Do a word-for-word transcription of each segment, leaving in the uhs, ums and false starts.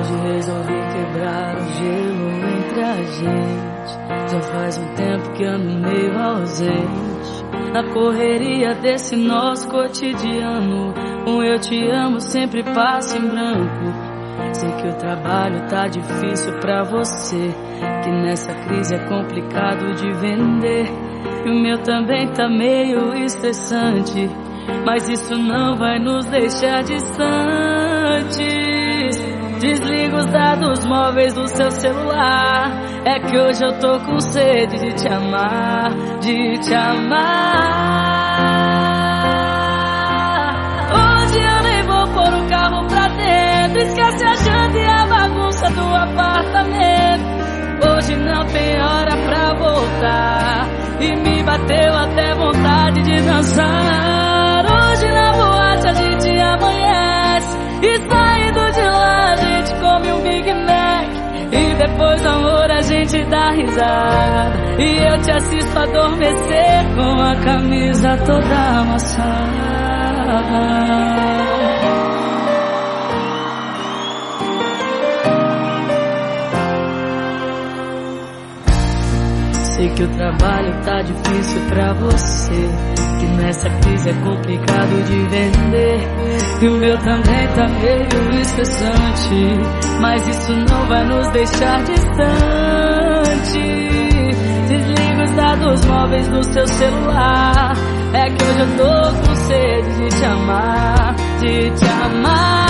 Hoje resolvi quebrar o gelo entre a gente. Já faz um tempo que ando meio ausente, na correria desse nosso cotidiano. Um eu te amo sempre passa em branco. Sei que o trabalho tá difícil pra você, que nessa crise é complicado de vender. E o meu também tá meio estressante, mas isso não vai nos deixar distantes. Desliga os dados móveis do seu celular, é que hoje eu tô com sede de te amar, de te amar. Hoje eu nem vou pôr o carro pra dentro, esquece a janta e a bagunça do apartamento. Hoje não tem hora pra voltar, e me bateu até vontade de dançar. Hoje na boate a gente amanhece, e saindo de lá a gente come um Big Mac. E depois, amor, a gente dá risada, e eu te assisto adormecer com a camisa toda amassada. Sei que o trabalho tá difícil pra você, que nessa crise é complicado de vender. E o meu também tá meio estressante, mas isso não vai nos deixar distante. Desliga os dados móveis do seu celular, é que hoje eu tô com sede de te amar, de te amar.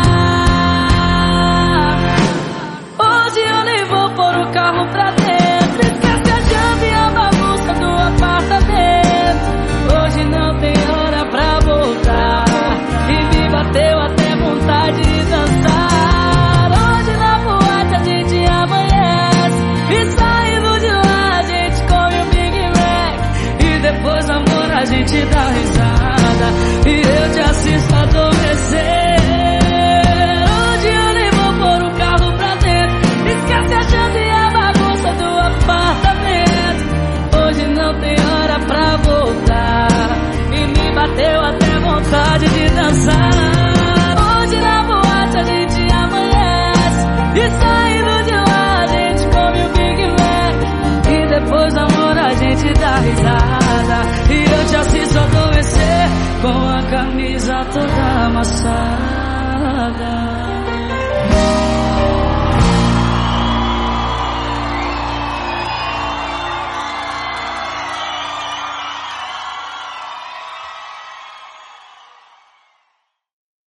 Hoje eu nem vou pôr o carro pra dentro, esquece a janta e a bagunça do apartamento. Hoje não tem hora pra voltar, e me bateu até vontade de dançar. Hoje na boate a gente amanhece, e saindo de lá a gente come um Big Mac. E depois, amor, a gente dá risada, e eu te assisto adormecer. Hoje eu nem vou pôr o carro pra dentro, esquece a janta e a bagunça do apartamento. Hoje não tem hora pra voltar, e me bateu até vontade de dançar. Hoje na boate a gente amanhece, e saindo de lá a gente come um Big Mac. E depois, amor, a gente dá risada, e eu te assisto adormecer com a camisa toda amassada.